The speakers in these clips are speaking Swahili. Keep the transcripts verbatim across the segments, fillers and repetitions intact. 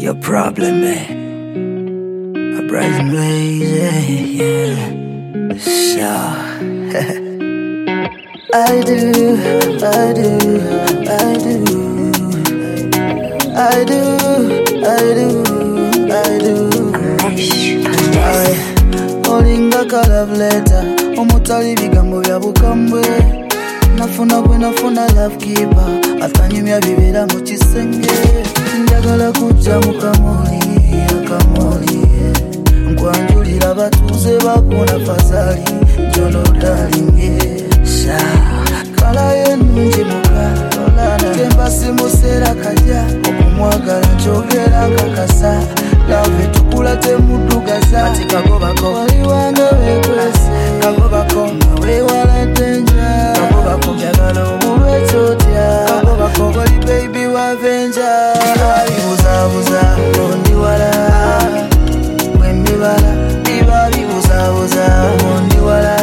your problem, man. A bright and lazy, yeah. Sure. I do, I do, I do, I do, I do, I do. I olinga ka love letter, omutali bigambo bya bukambwe. Nafuna bwe nafuna love keeper, atanyumya bibera mu kisenge. Njagala kujja mu kamoli, akamoli. Nkwanjulira batuuze bakuna fazali, jono darling. Sha kala yenungi muka temba simusera kajja okumwagala njogera nkakasa love tukula temudugaza ati kagobako waliwanga wekwese kagobako wewala denja kagobako byagala obulwekyotya kagobako oli baby wavenja bibuzabuza ondiwala bwembibala biba bibuzabuza ondiwala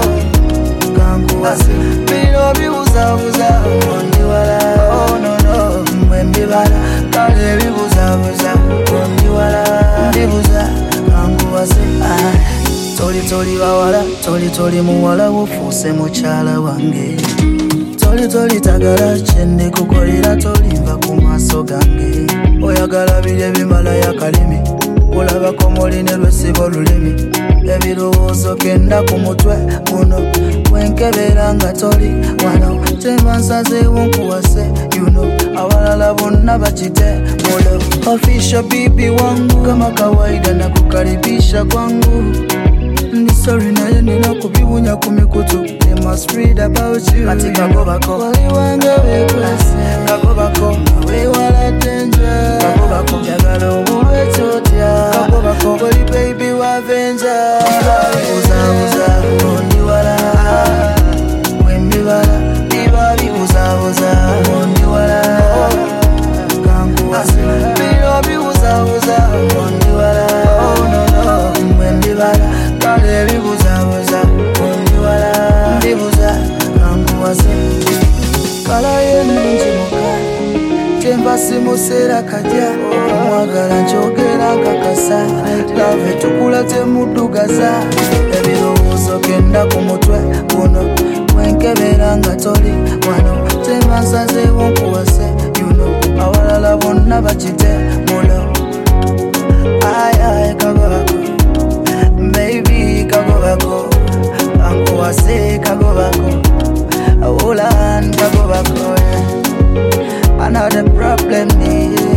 Bino bibuza buza ondiwala oh no no mbembibala kale bibuza buza ondiwala ndibuza kanguwase toli toli bawala toli toli muwala wofuse mukyala wange toli toli tagala kyende kukolera tolimva ku maaso gange oyagala bire bimala yakalimi olabako moline lwesiba olulimi ebirowoozo kenda ku mutwe guno wenkebera nga toli wano temba nsazeewo nkuwase you know awalala bonna bakite mulo official bibi wangu kama kawaida na kukaribisha kwangu ndi sorry naye nina kubibunya ku mikutu they must read about you ati kagobako waliwanga wekwese kagobako wewala denja kagobako byagala obulwekyotya kagobako oli baby wavenja bibuzabuza ondiwala wembibala biba bibuzabuza ondiwala kanguwase bino bibuzabuza ondiwala oh no no wembibala kale bibuzabuza ondiwala ndibuza kanguwase kala yenungi muka temba simusera kajja omwagala njogera nkakasa love tukula temudugaza ebirowoozo kenda ku mutwe guno wenkebera nga toli wano temba nsazeewo nkuwase you know awalala bonna bakite mulo ayaye kagobako baby kagobako kankuwase kagobako awulan kagobako yeah. Another problem is